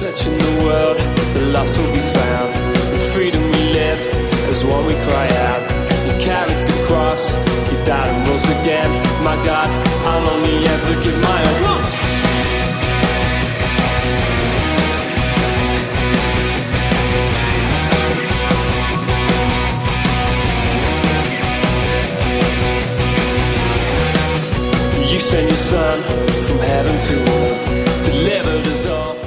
searching the world, the lost will be found. In freedom we live, as one we cry out. You carried the cross, you died and rose again. My God, I'll only ever give my all. You send your son from heaven to earth, delivered us all.